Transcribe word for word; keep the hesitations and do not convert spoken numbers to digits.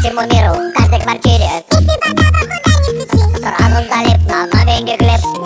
всему миру, в каждой квартире. Если вода в куда не включи, сразу залип на новенький клип.